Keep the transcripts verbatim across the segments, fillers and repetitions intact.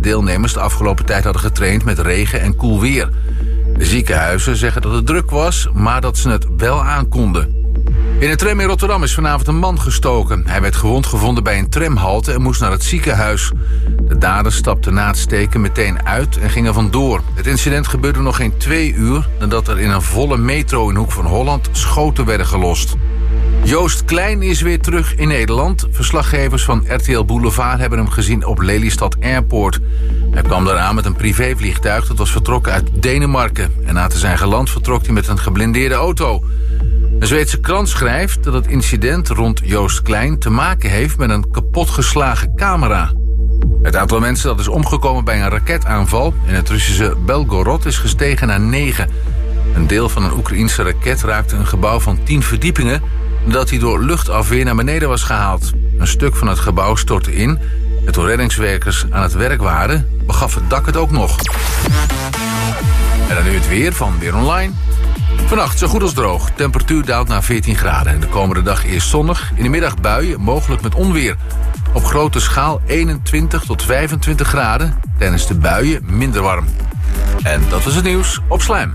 deelnemers de afgelopen tijd hadden getraind met regen en koel weer. De ziekenhuizen zeggen dat het druk was, maar dat ze het wel aankonden. In een tram in Rotterdam is vanavond een man gestoken. Hij werd gewond gevonden bij een tramhalte en moest naar het ziekenhuis. De dader stapte na het steken meteen uit en ging er vandoor. Het incident gebeurde nog geen twee uur nadat er in een volle metro in Hoek van Holland schoten werden gelost. Joost Klein is weer terug in Nederland. Verslaggevers van R T L Boulevard hebben hem gezien op Lelystad Airport. Hij kwam daaraan met een privévliegtuig dat was vertrokken uit Denemarken. En na te zijn geland vertrok hij met een geblindeerde auto. Een Zweedse krant schrijft dat het incident rond Joost Klein te maken heeft met een kapotgeslagen camera. Het aantal mensen dat is omgekomen bij een raketaanval in het Russische Belgorod is gestegen naar negen. Een deel van een Oekraïense raket raakte een gebouw van tien verdiepingen nadat hij door luchtafweer naar beneden was gehaald. Een stuk van het gebouw stortte in. En toen reddingswerkers aan het werk waren, begaf het dak het ook nog. En dan nu het weer van Weer Online. Vannacht zo goed als droog. Temperatuur daalt naar veertien graden. En de komende dag eerst zonnig. In de middag buien, mogelijk met onweer. Op grote schaal eenentwintig tot vijfentwintig graden. Tijdens de buien minder warm. En dat was het nieuws op Slam.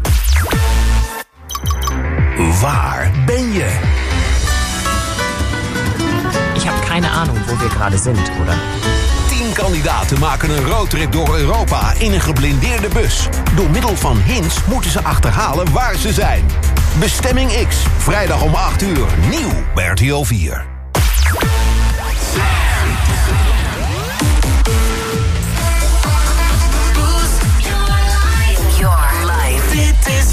Waar ben je? Ich habe keine Ahnung, wo wir gerade sind, oder? Tien kandidaten maken een roadtrip door Europa in een geblindeerde bus. Door middel van hints moeten ze achterhalen waar ze zijn. Bestemming X, vrijdag om acht uur, nieuw bij R T L vier. Dit is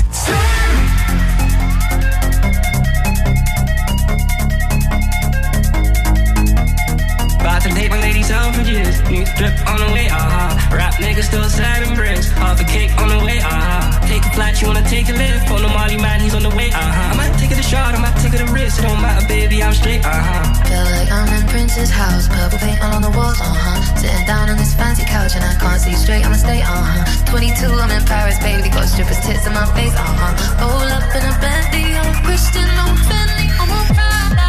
About to date my ladies out for years. New drip on the way, uh-huh. Rap niggas still sad and bricks. Half a cake on the way, uh-huh. Take a flight, you wanna take a lift. On the Molly man, he's on the way, uh-huh. I might take it a shot, I might take it a risk. It don't matter, baby, I'm straight, uh-huh. Feel like I'm in Prince's house. Purple paint all on the walls, uh-huh. Sitting down on this fancy couch and I can't see straight, I'ma stay, uh-huh. twenty-two, I'm in Paris, baby. Got strippers' tits in my face, uh-huh. Roll up in a Bentley, I'm Christian, I'm Fendi, I'm a Prada.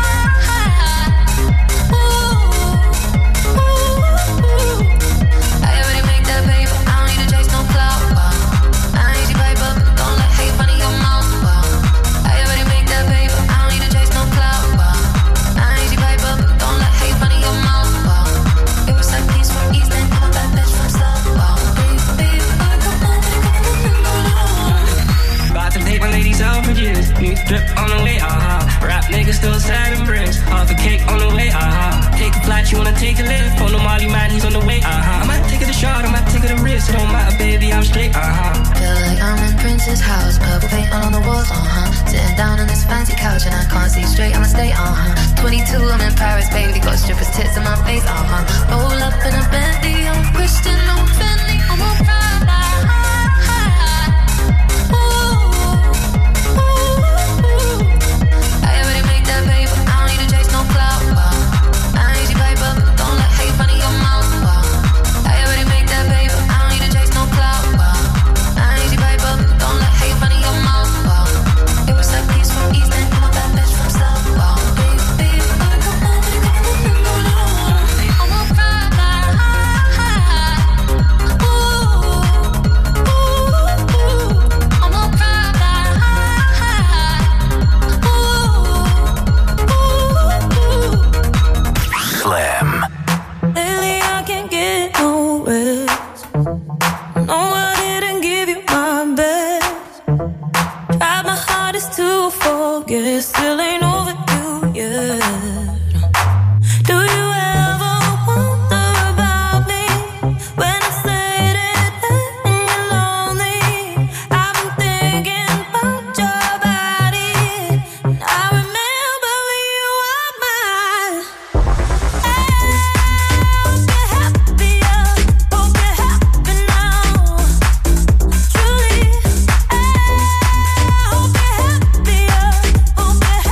New drip on the way, uh-huh. Rap niggas still sad and bricks. Half a cake on the way, uh-huh. Take a flight, you wanna take a lift. On the Molly man, he's on the way, uh-huh. I might take it a shot, I might take it a risk. It don't matter, baby, I'm straight, uh-huh. Feel like I'm in Prince's house. Purple paint all on the walls, uh-huh. Sitting down on this fancy couch and I can't see straight, I'ma stay, uh-huh. twenty-two, I'm in Paris, baby. Got strippers' tits in my face, uh-huh. Roll up in a Bentley, I'm Christian, I'm Fendi, I'm a Prada. Hope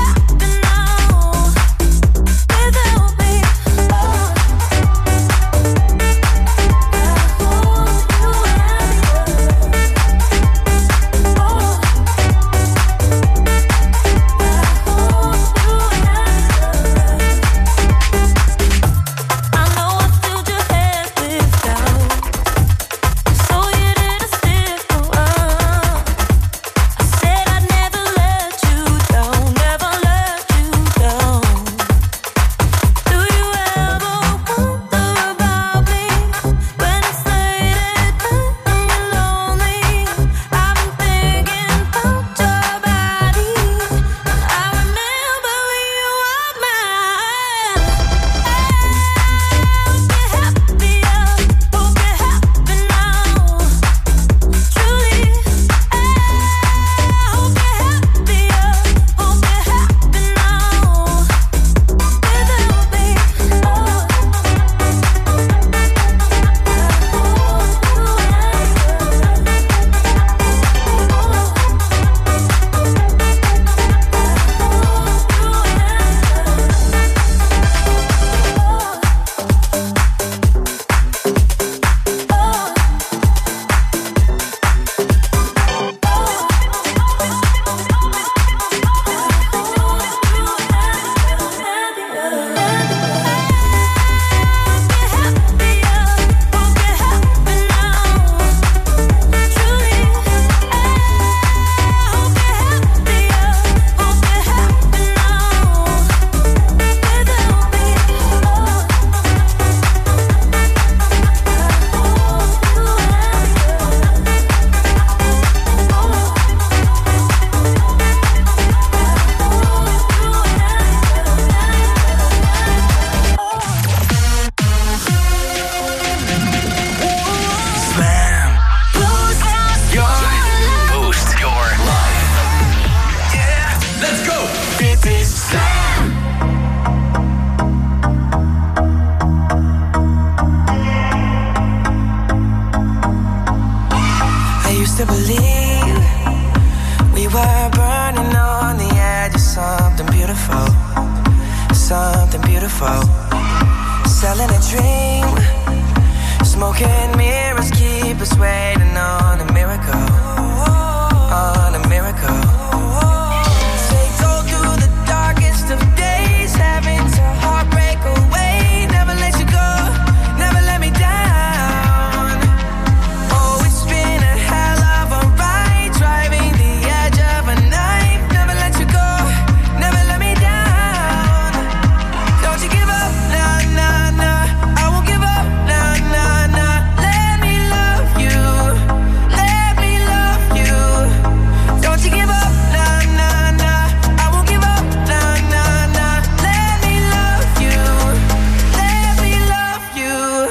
beautiful. Selling a dream. Smoking mirrors keep us waiting on a miracle. On a miracle. Say go through the darkest of days, having to heartbreak away. Never let you go, never let me down. Oh, it's been a hell of a ride, driving the edge of a knife. Never let you go, never let me down. Don't you give up, nah, nah, nah. I won't give up, nah, nah, nah. Let me love you, let me love you. Don't you give up, nah, nah, nah. I won't give up, nah, nah, nah. Let me love you, let me love you.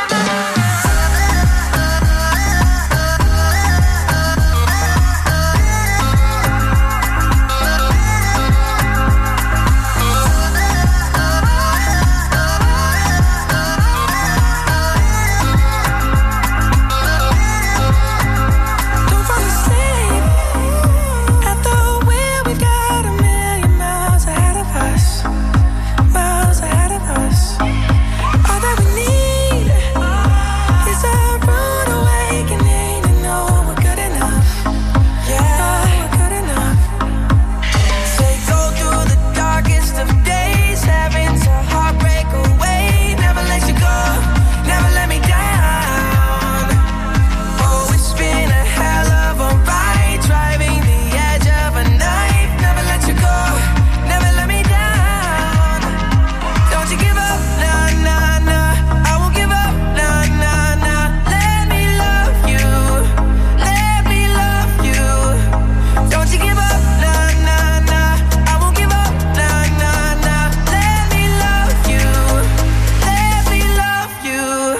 Don't fall asleep at the wheel. We've got a million miles ahead of us, miles ahead of us. All that we need is a rude awakening to know we're good enough. Yeah, we're good enough. Say go through the darkest of days, having to heartbreak away. Never let you go, never let me down. Oh, it's been a hell of a ride, driving the edge of a knife. Never let you go, never let me down. Don't you give up, nah, nah, nah. I won't give up, nah, nah, nah. Let me love you, let me love you. Don't you give up, nah, nah, nah. I won't give up, nah, nah, nah. Let me love you, let me love you.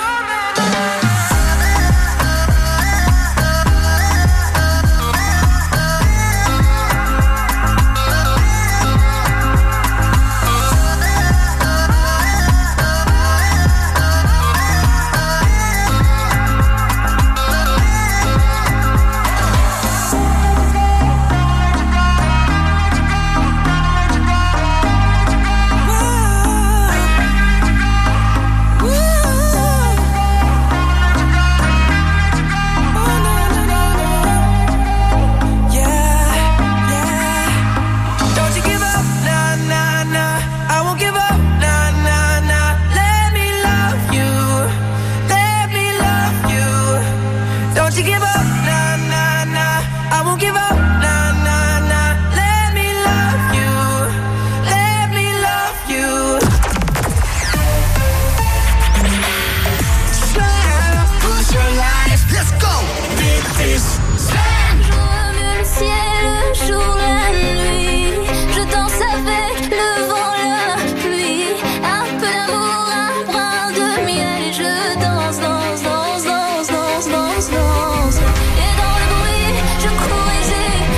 Don't you give up, nah, nah, nah. I won't give up, nah, nah, nah. Let me love you, let me love you. Don't you give up, nah, nah, nah. I won't give up, nah, nah, nah. Let me love you, let me love you. Push your life, let's go. Dit is Je remue le ciel, le jour, la nuit. Je danse avec le vent, la pluie. Un peu d'amour, un brin de miel. Et je danse, danse, danse, danse, danse, danse, danse. Et dans le bruit, je cours et j'écoute.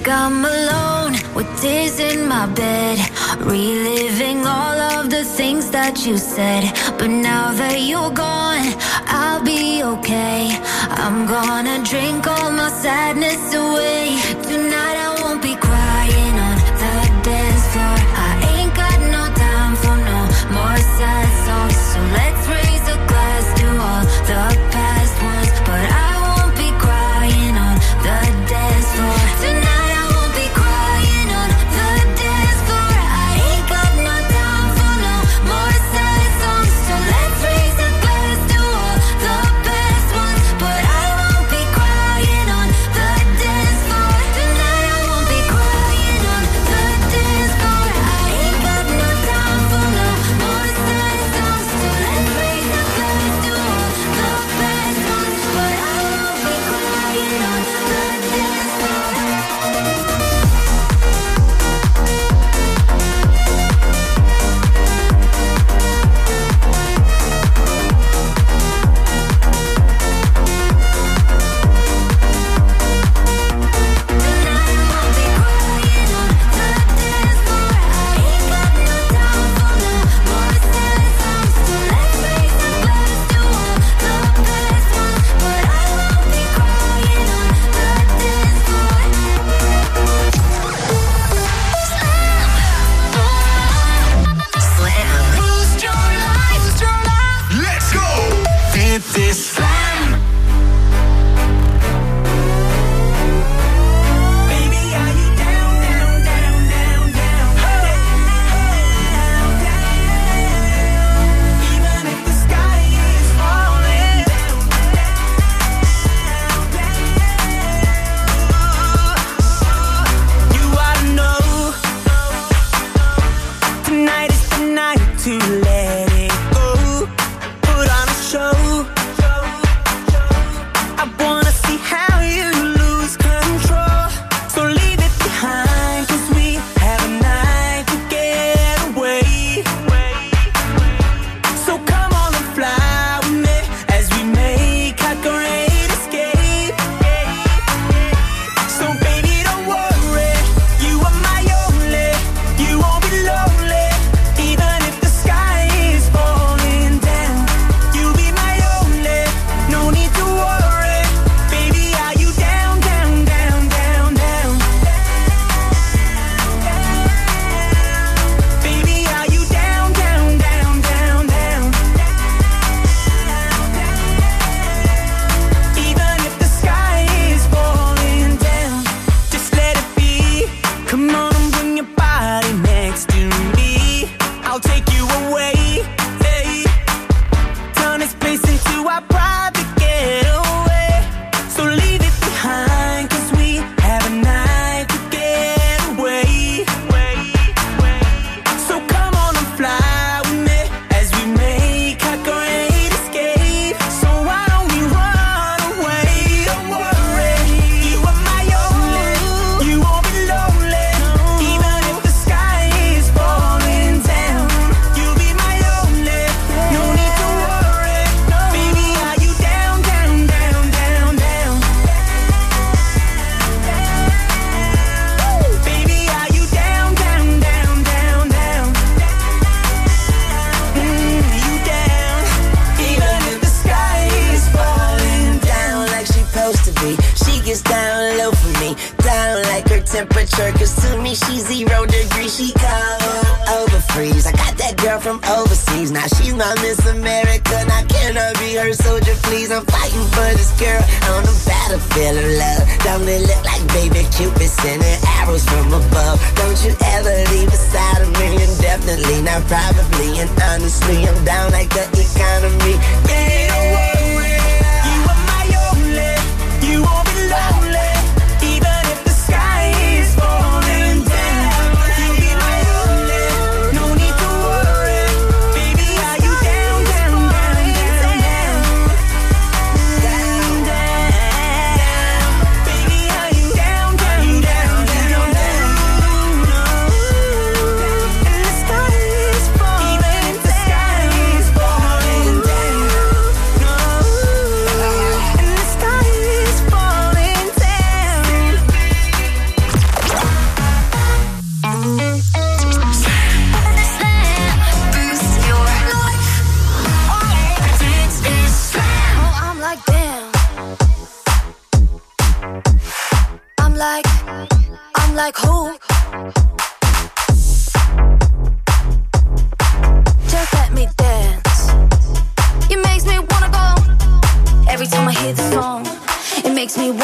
think I'm alone with tears in my bed, reliving all of the things that you said. But now that you're gone, I'll be okay. I'm gonna drink all my sadness away. Tonight I won't be crying on the dance floor. I ain't got no time for no more sad songs. So let's raise a glass to all the past ones. But I won't be crying on the dance floor. Tonight I won't be crying on the dance floor. I ain't got no time for no more sad songs. So let's raise a glass to all the past ones. But I won't be crying on the dance floor. Tonight I won't be crying on the dance floor. I ain't got no time for no more sad songs. So let's raise a glass to all the past ones. But I won't be crying on the dance floor. temperature, cause to me she's zero degrees, she cold, over freeze. I got that girl from overseas, now she's my Miss America, now can I be her soldier, please? I'm fighting for this girl on the battlefield of love. Don't it look like baby Cupid sending arrows from above? Don't you ever leave beside of me, indefinitely, not probably, and honestly, I'm down like the economy. Yeah, don't worry, you are my only, you won't be lonely.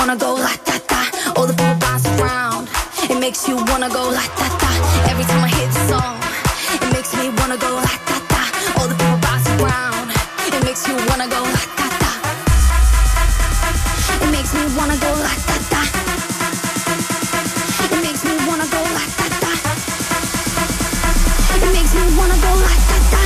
wanna go la da da. All the people bounce around. It makes you wanna go la da da. Every time I hear the song, it makes me wanna go la da da. All the people bounce around. It makes you wanna go la da da. It makes me wanna go la da da. It makes me wanna go la da da. It makes me wanna go la da da.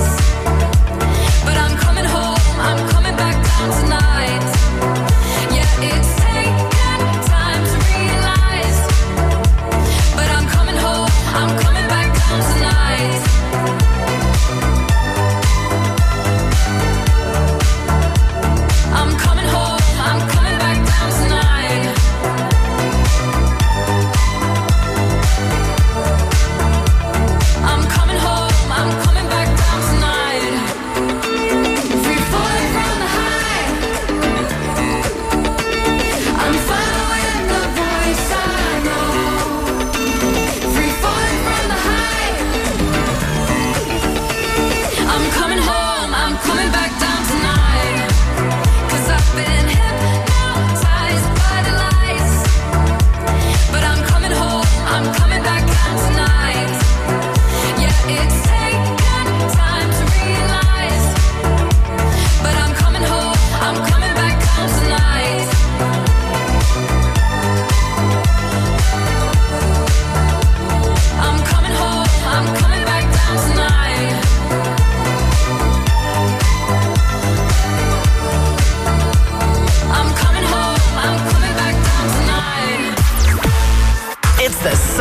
Yeah.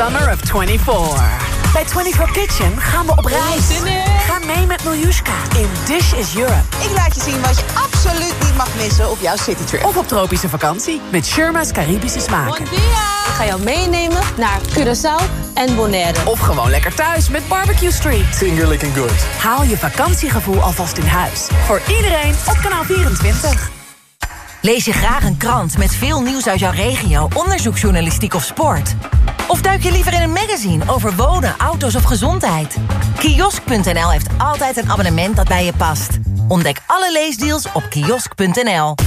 Summer of twenty-four. Bij twenty-four Kitchen gaan we op reis. Ga mee met Miljuska in Dish is Europe. Ik laat je zien wat je absoluut niet mag missen op jouw citytrip. Of op tropische vakantie met Sherma's Caribische smaken. Ik ga jou meenemen naar Curaçao en Bonaire. Of gewoon lekker thuis met Barbecue Street. Finger licking good. Haal je vakantiegevoel alvast in huis. Voor iedereen op kanaal vierentwintig. Lees je graag een krant met veel nieuws uit jouw regio, onderzoeksjournalistiek of sport? Of duik je liever in een magazine over wonen, auto's of gezondheid? Kiosk punt n l heeft altijd een abonnement dat bij je past. Ontdek alle leesdeals op kiosk punt n l.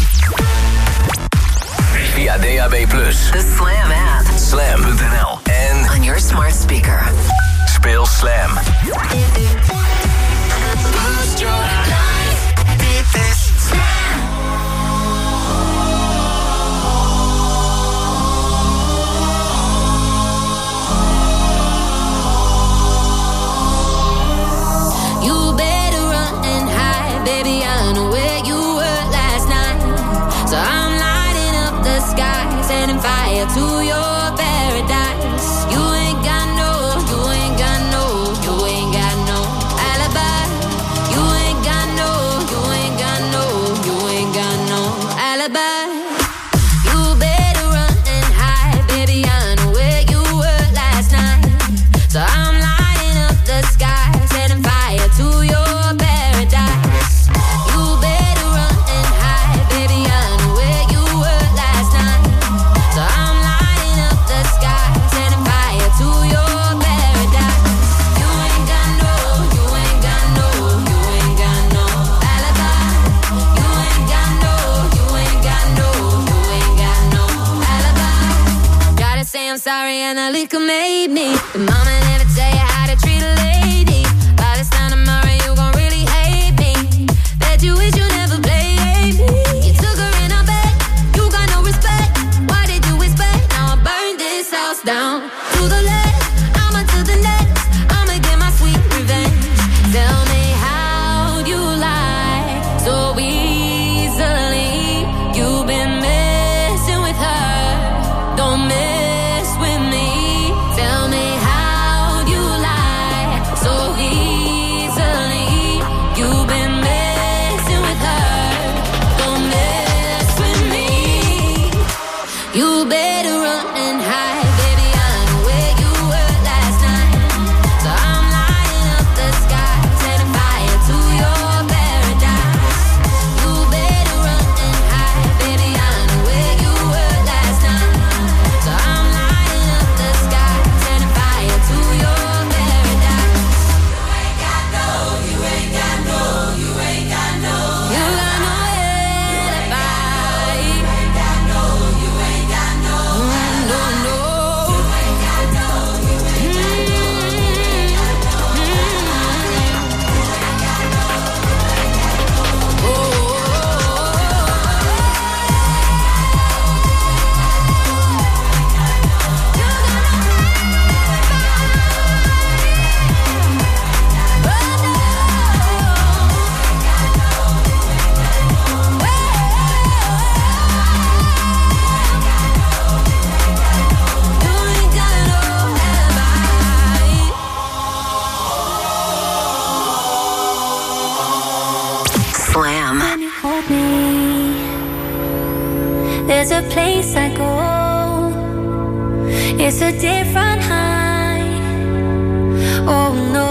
Via D A B plus, de Slam app, slam punt n l en on your smart speaker. Speel Slam. Boost your life. Dit is Slam. You better run and hide, baby. I know where you were last night. So I'm lighting up the sky, setting fire to your paradise. You ain't got no, you ain't got no, you ain't got no alibi. You ain't got no, you ain't got no, you ain't got no alibi. You better run and hide, baby. I know where you were last night. So I'm lighting up the sky, setting fire to your paradise. You better run and hide, baby. I know where you were last night. So I'm lighting up the sky, setting fire to your paradise. You ain't got no, you ain't got no, you ain't got no alibi. You ain't got no, you ain't got no, you ain't got no alibi. Gotta say I'm sorry and the liquor made me. The mama never tell you how to treat a lady. By this time tomorrow you gon' really hate me. Bet you wish you never played me. You took her in her bed, you got no respect. What did you expect? Now I burn this house down to the left, I'ma to the next. I'ma get my sweet revenge. Tell me how you lie so easily. You've been messing with her, don't mess with me. Tell me how you lie so easily. You've been messing with her, don't mess with me. You better run and hide, baby. I know where you were last night. So I'm lighting up the sky, setting fire to your paradise. You better run and hide, baby. I know where you were last night. So I'm lighting up the sky, setting fire to your paradise. You ain't got no, you ain't got no, you ain't got no. You got no alibi. You ain't got no, you ain't got no. No, no. You ain't got no, you ain't got no. Slam. When you hold me, there's a place I go. It's a different high. Oh no.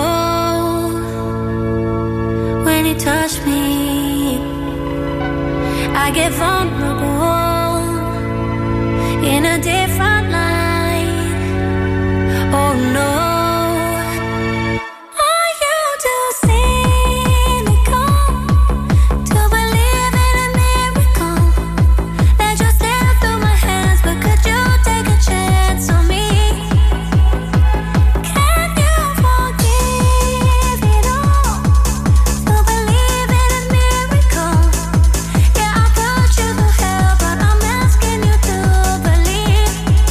When you touch me, I get vulnerable in a different light. Oh no. Are you too cynical to believe in a miracle that just slipped through my hands? But could you take a chance on me? Can you forgive it all to believe in a miracle? Yeah, I'll put you through hell, but I'm asking you to believe.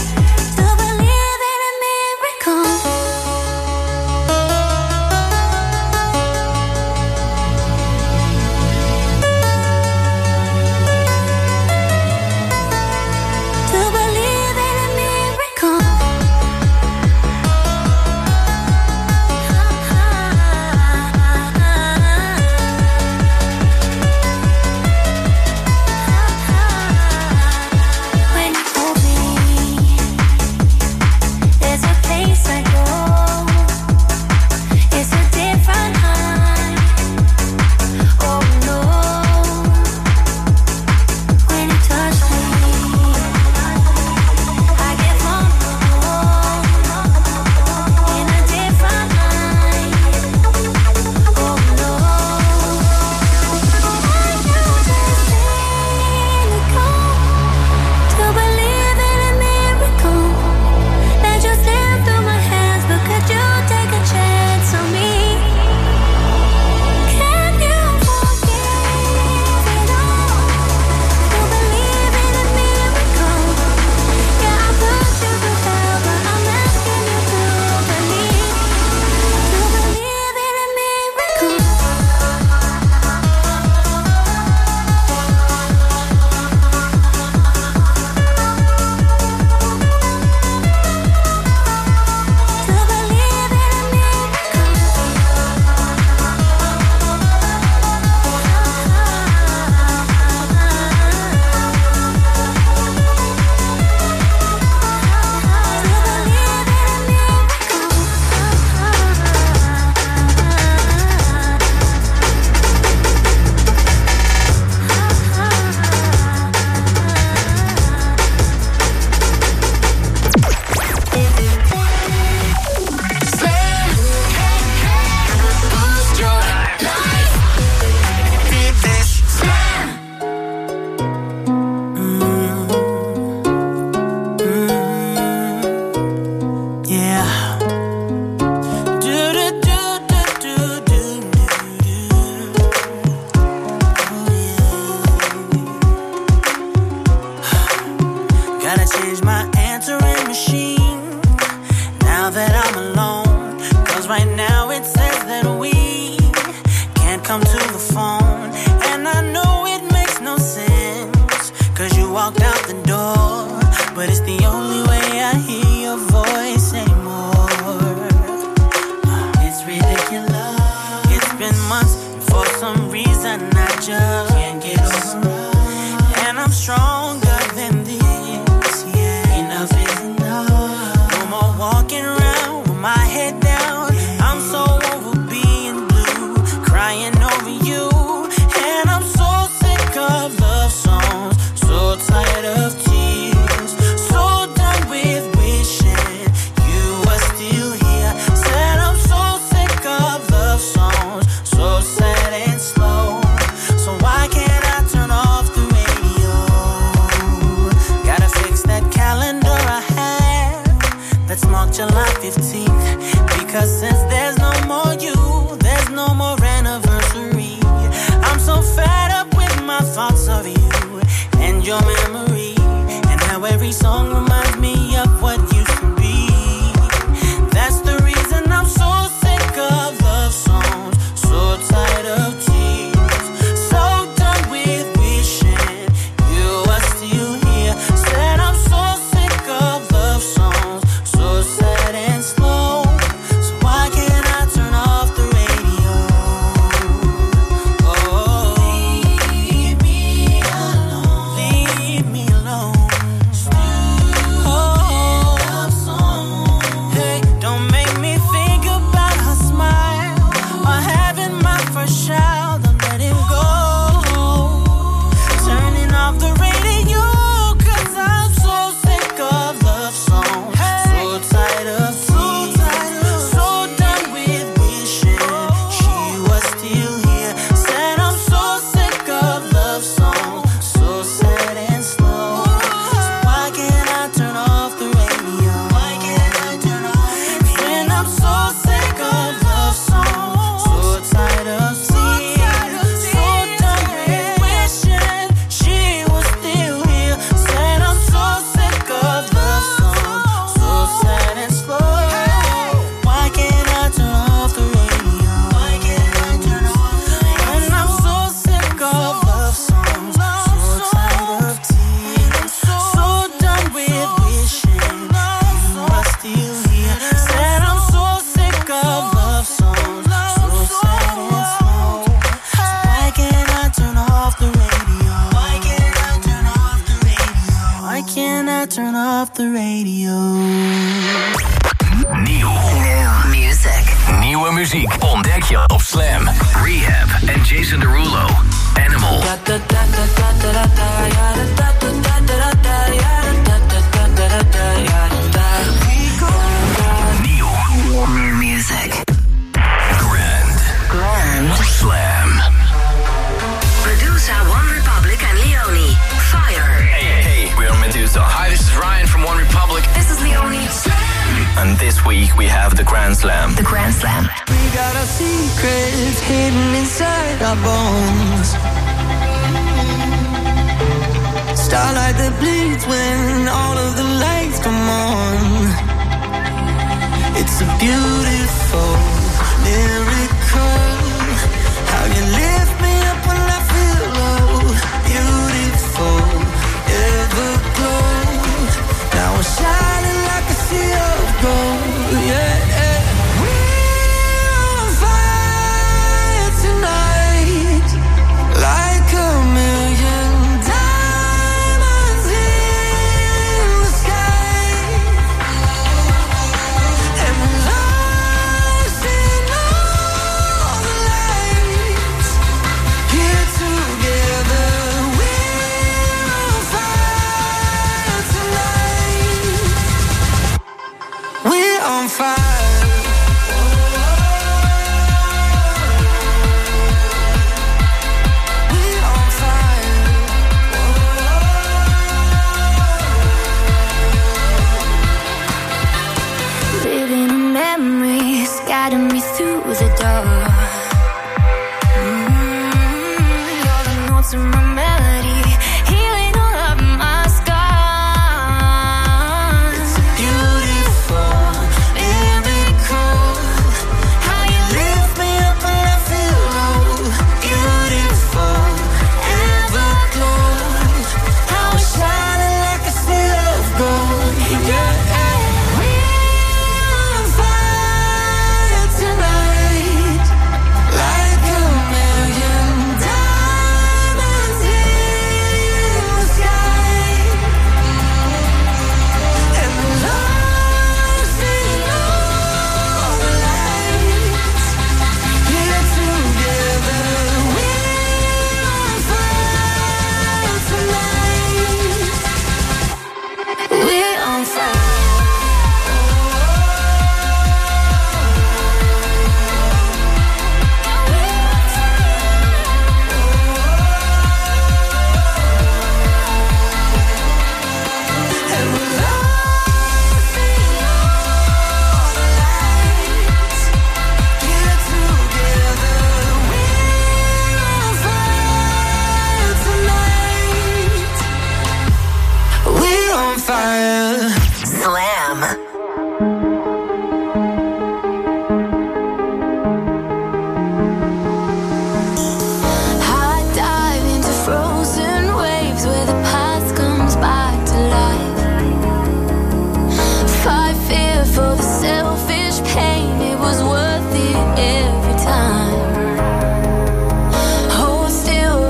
fire. Slam.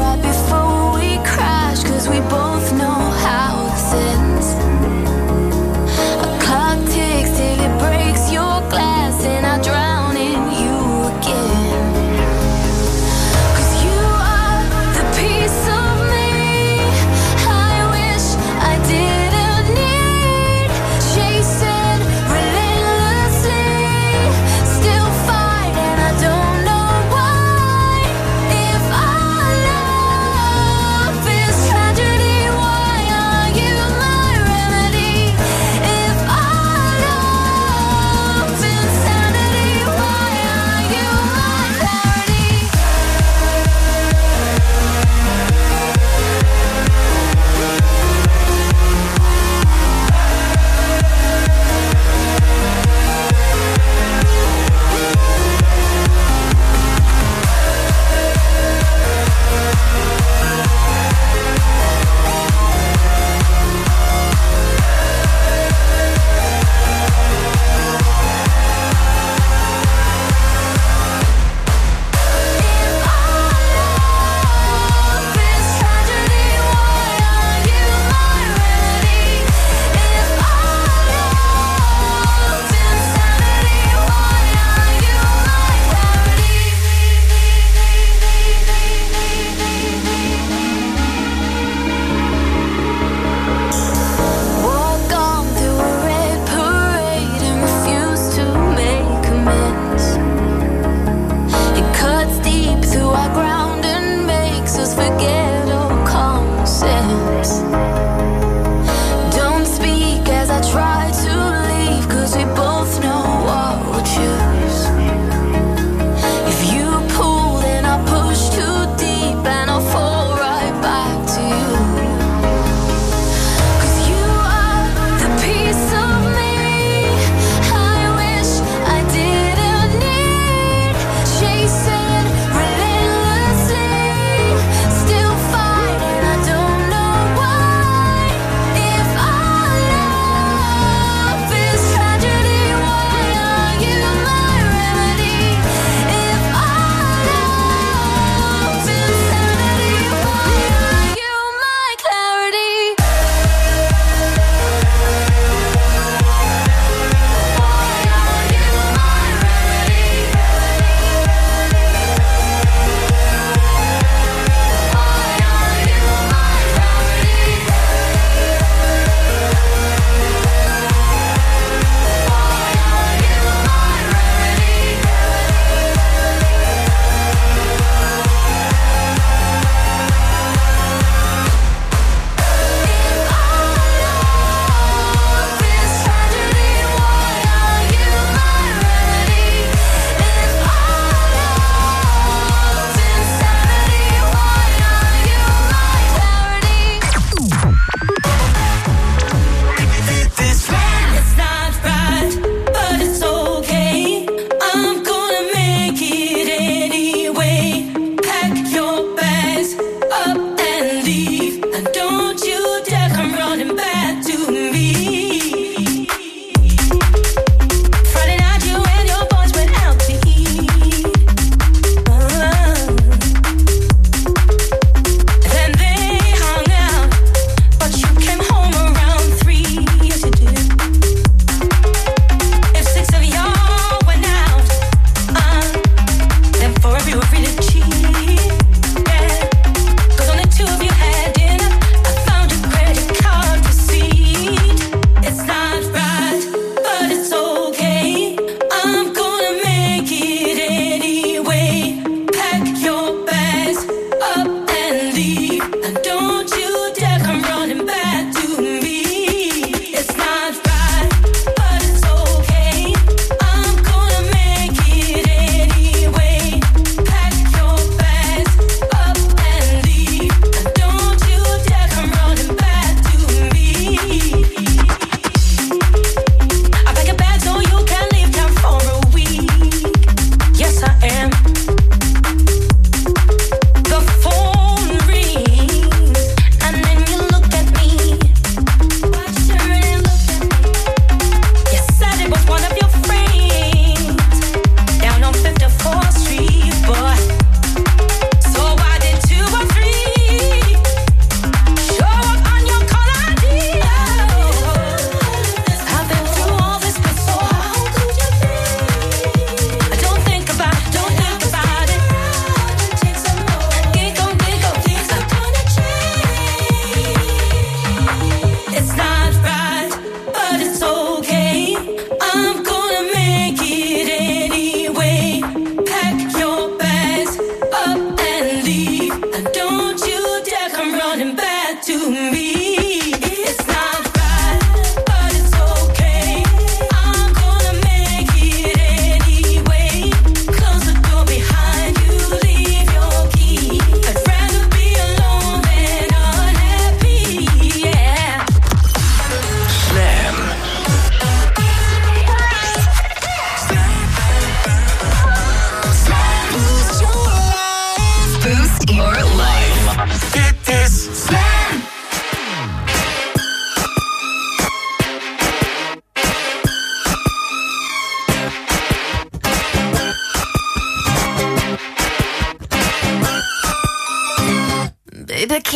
Both know how this ends.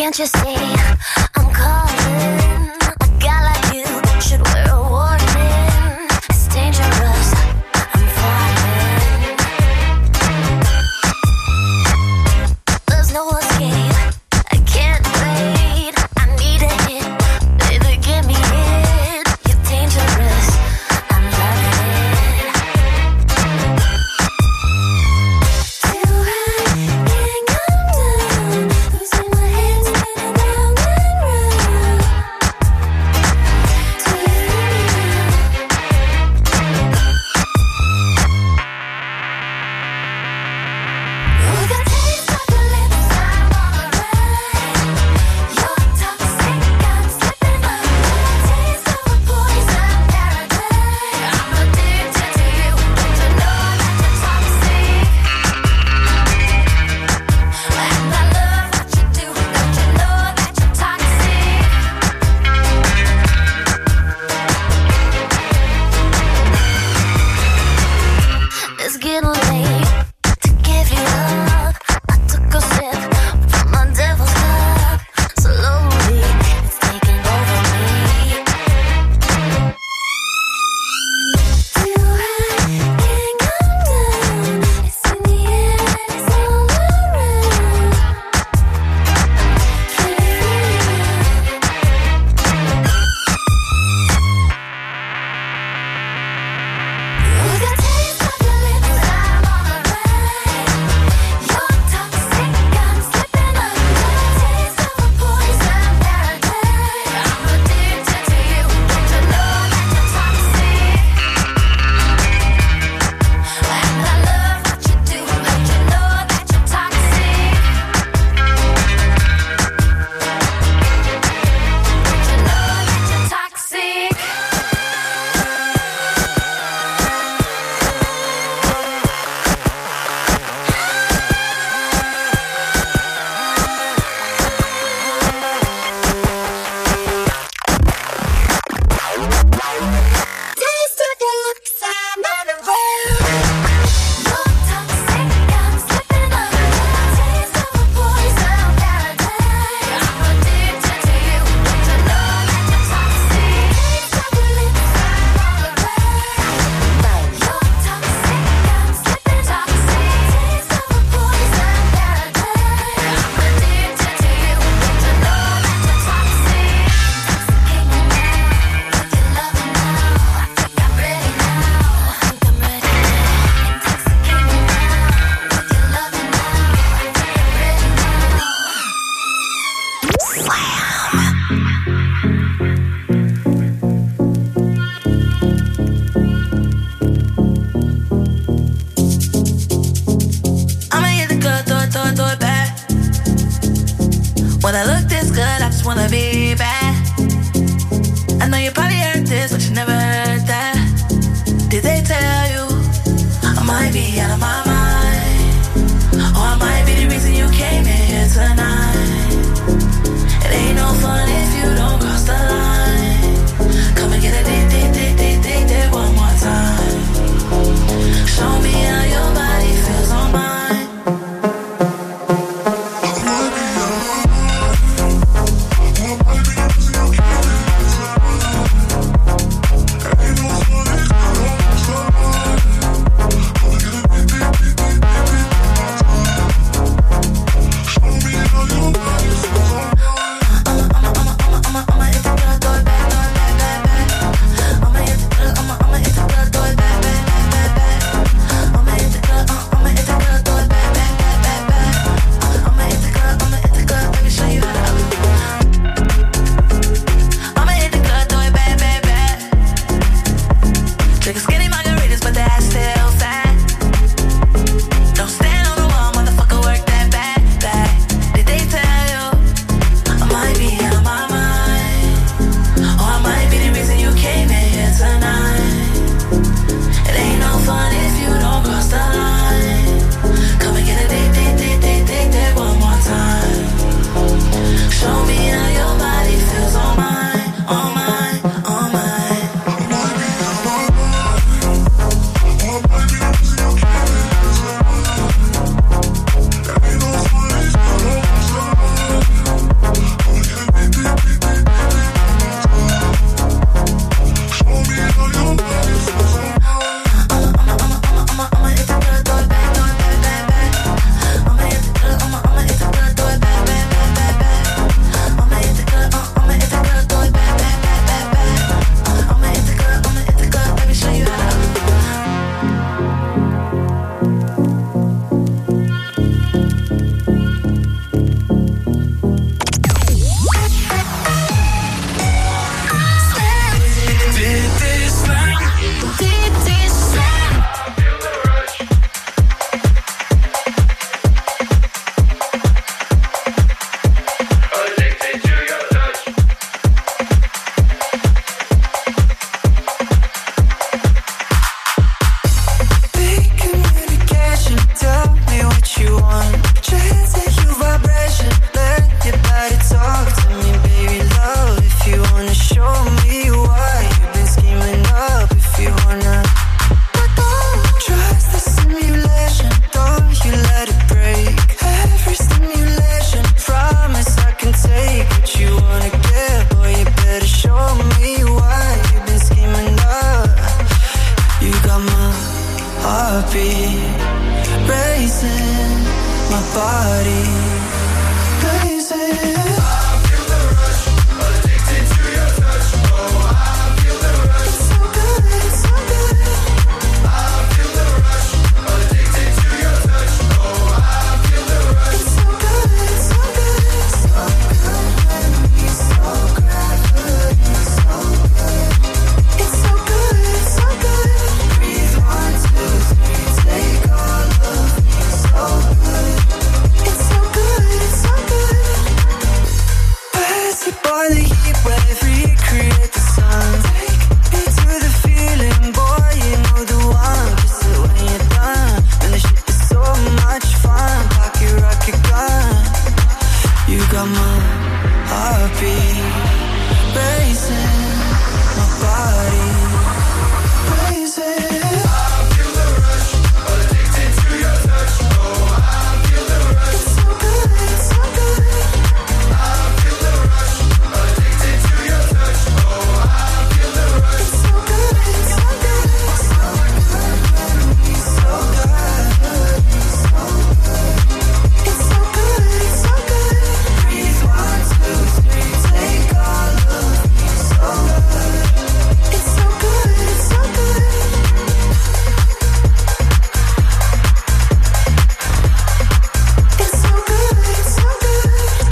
Can't you see I'm calling? A guy like you should wear a warning. It's dangerous, I'm falling. There's no escape, I can't wait. I need a hit, baby, give me it. You're dangerous, I'm loving it. Too high, can't come down. Losing my head, spinning round. recreate the sun. Take me to the feeling, boy, you know the one. Kiss it when you're done, and the shit is so much fun. Pocket rocket gun, you got my heartbeat racing, my body racing. I feel the rush, addicted to your touch. Oh, I feel the rush. It's so good, it's so good. I feel the rush, addicted to your touch. Oh, I feel the rush. It's so good, it's so good. So good, so good, so good. It's so good, it's so good. Breathe one, two, three, take all of me. So good. It's so good, it's so good. It's so good, it's so good.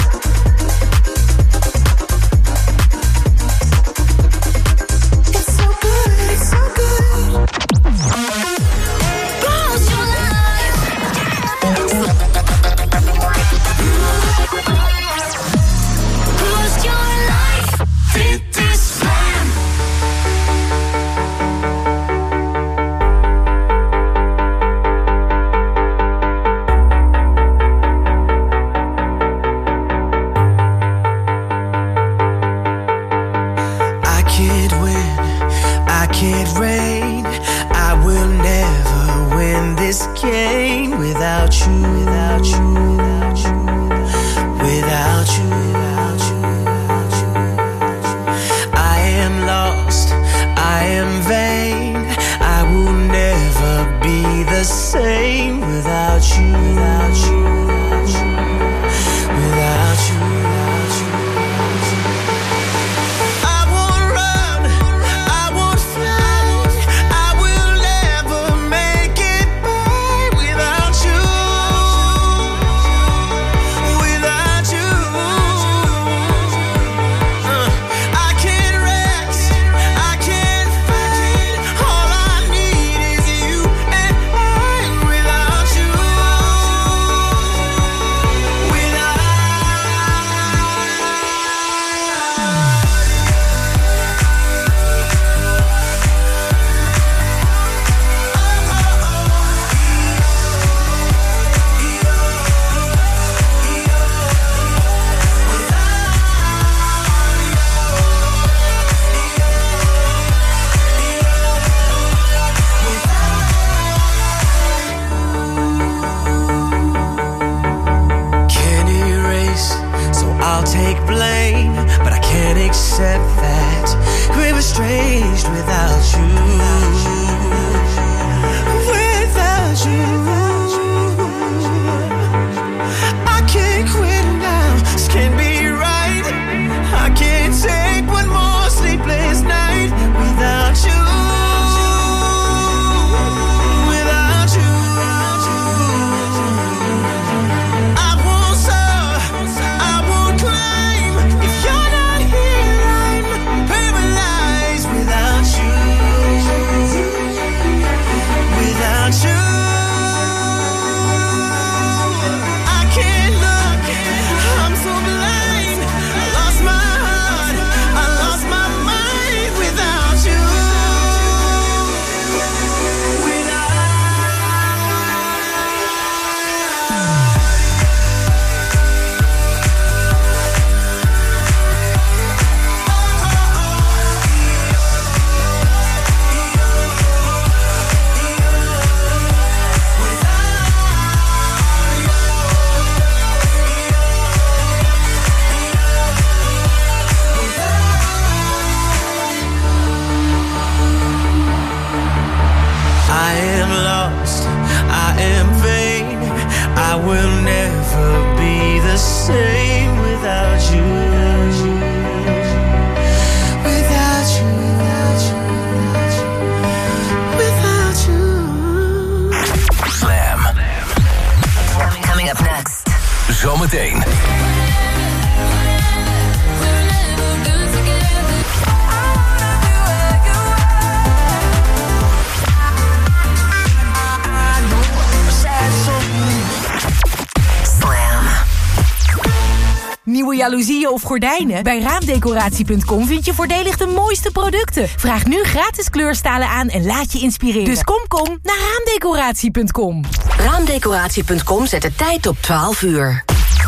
It's so good, it's so good. Close your eyes. Close your life. Fit this slam. I can't win, I can't reign. I will never win this game without you, without you, without you, without you, without you, without you. I am lost, I am vain. I will never be the same without you, without you, without you, without you, without you. I won't run, I won't fly. I will never make it by without you, without you. Uh, I can't rest, I can't fight. All I need is you and I without you, without. Can't erase, so I'll take blame. But I can't accept that we're estranged without you, without you. I can't quit now, this can't be right. I can't take one more sleepless night without you, without you. I won't soar, I won't climb. If you're not here, I'm paralyzed without you. Jaloezieën of gordijnen? Bij raamdecoratie punt com vind je voordelig de mooiste producten. Vraag nu gratis kleurstalen aan en laat je inspireren. Dus kom, kom naar raamdecoratie punt com. raamdecoratie punt com zet de tijd op twaalf uur.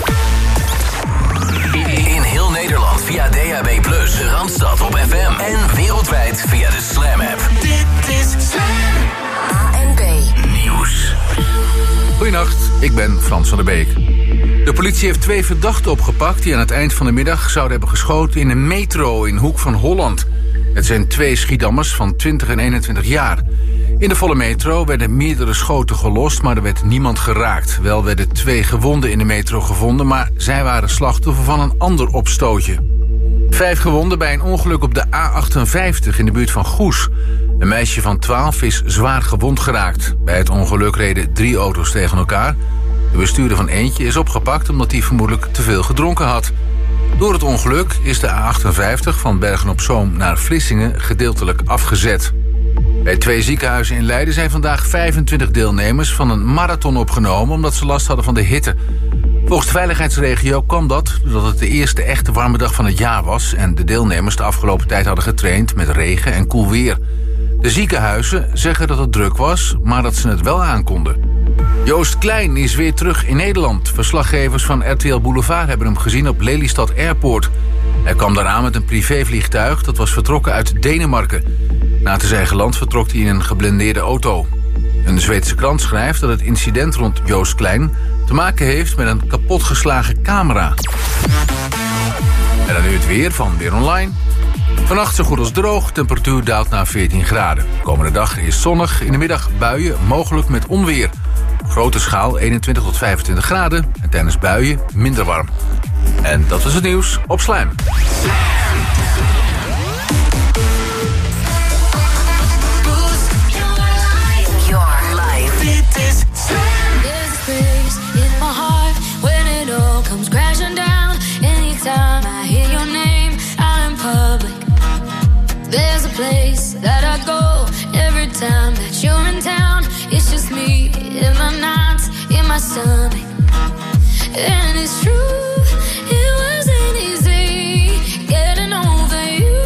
In heel Nederland via D A B plus, Randstad op F M en wereldwijd via de Slam app. Dit is Slam. A N B Nieuws. Goedenacht, ik ben Frans van der Beek. De politie heeft twee verdachten opgepakt die aan het eind van de middag zouden hebben geschoten in een metro in Hoek van Holland. Het zijn twee Schiedammers van twintig en eenentwintig jaar. In de volle metro werden meerdere schoten gelost, maar er werd niemand geraakt. Wel werden twee gewonden in de metro gevonden, maar zij waren slachtoffer van een ander opstootje. Vijf gewonden bij een ongeluk op de A achtenvijftig in de buurt van Goes. Een meisje van twaalf is zwaar gewond geraakt. Bij het ongeluk reden drie auto's tegen elkaar. De bestuurder van eentje is opgepakt omdat hij vermoedelijk te veel gedronken had. Door het ongeluk is de A achtenvijftig van Bergen-op-Zoom naar Vlissingen gedeeltelijk afgezet. Bij twee ziekenhuizen in Leiden zijn vandaag vijfentwintig deelnemers van een marathon opgenomen omdat ze last hadden van de hitte. Volgens de veiligheidsregio kwam dat doordat het de eerste echte warme dag van het jaar was en de deelnemers de afgelopen tijd hadden getraind met regen en koel weer. De ziekenhuizen zeggen dat het druk was, maar dat ze het wel aankonden. Joost Klein is weer terug in Nederland. Verslaggevers van R T L Boulevard hebben hem gezien op Lelystad Airport. Hij kwam daar aan met een privévliegtuig dat was vertrokken uit Denemarken. Na te zijn geland vertrok hij in een geblindeerde auto. Een Zweedse krant schrijft dat het incident rond Joost Klein te maken heeft met een kapotgeslagen camera. En dan nu het weer van Weer Online. Vannacht zo goed als droog, temperatuur daalt naar veertien graden. Komende dag is zonnig, in de middag buien, mogelijk met onweer. Op grote schaal eenentwintig tot vijfentwintig graden en tijdens buien minder warm. En dat was het nieuws op Slam. Dit is Slam. There's a space in my heart when it all comes crashing down. Anytime I hear your name out in public, there's a place that I go every time that you're in town. It's just me in my nights, in my stomach, and it's true.